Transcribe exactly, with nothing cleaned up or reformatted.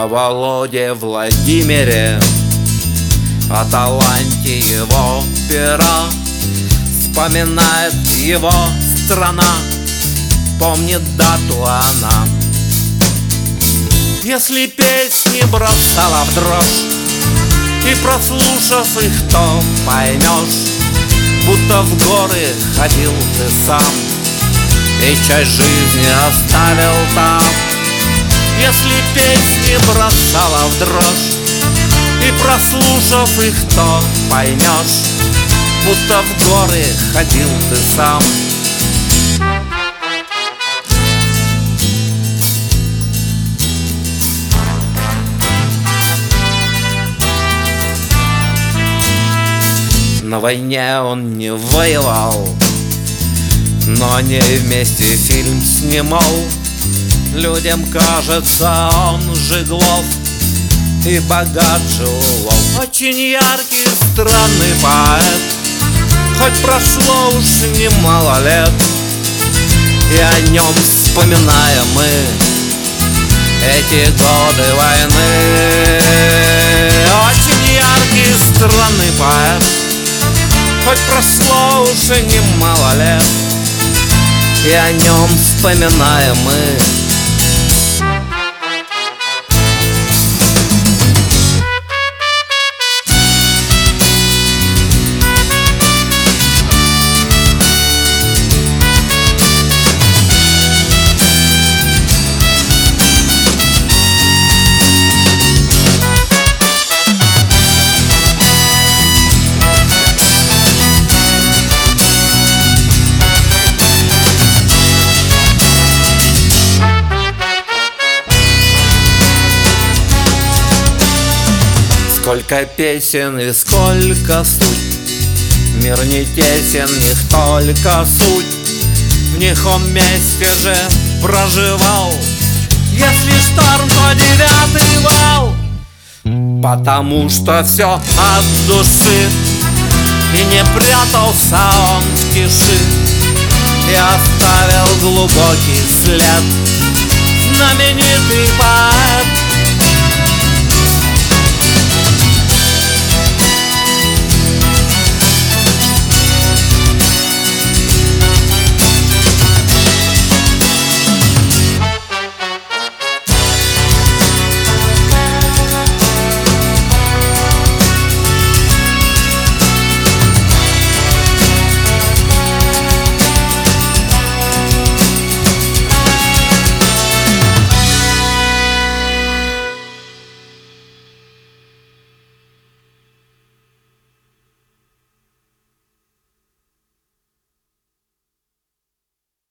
О Володе Владимире, о таланте его пера вспоминает его страна, помнит дату она. Если песни бросала в дрожь, и прослушав их, то поймешь, будто в горы ходил ты сам и часть жизни оставил там. Если песни бросала в дрожь, и прослушав их, то поймешь, будто в горы ходил ты сам. На войне он не воевал, но они вместе фильм снимал. Людям кажется, он Жиглов и богат Жиглов. Очень яркий, странный поэт, хоть прошло уж немало лет, и о нем вспоминаем мы эти годы войны. Очень яркий, странный поэт, хоть прошло уже немало лет, и о нем вспоминаем мы. Сколько песен и сколько суть, мир не тесен, в них только суть. В них он вместе же проживал, если шторм, то девятый вал. Потому что все от души, и не прятался он в тиши, и оставил глубокий след. Знаменитый поэт